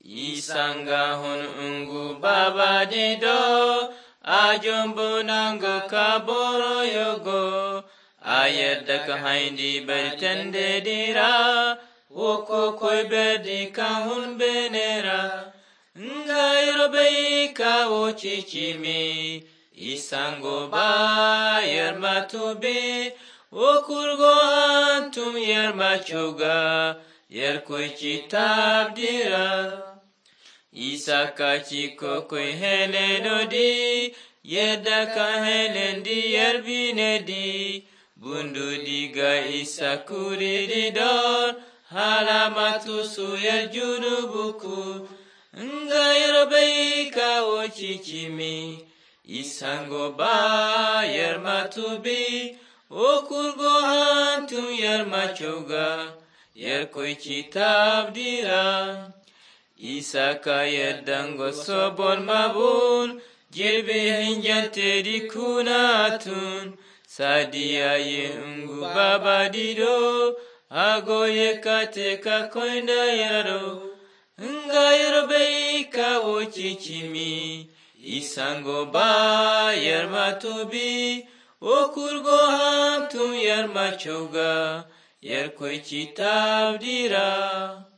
Isanga hun ungu baba dido, ajombo nango kaboro yogo, ayedda ka haindi bertende dira, woko koi berdi ka hun benera, ngairo bei ka wochichimi, isango ba yermatubi, wokurgo antum yermachuga, yerkoi chitab dira. Isaka chiko koi helenodi, yedaka helendi yerbinedi, bundu diga isakuri didor, halamatu suyer junubuku, ngayrobai ka wochichimi, isango ba yermatubi, okurgo hantum yermachuga, yerkoi chitab dira. Isaka yeddango sobon mabun, jirbe hinjante dikunatun, sadia ungu baba dido, ago yekate ka koinda yaro, ngayro beika wochichimi, isango ba yermatubi, okurgo hantum yermachuga, yerkoi chitab dira.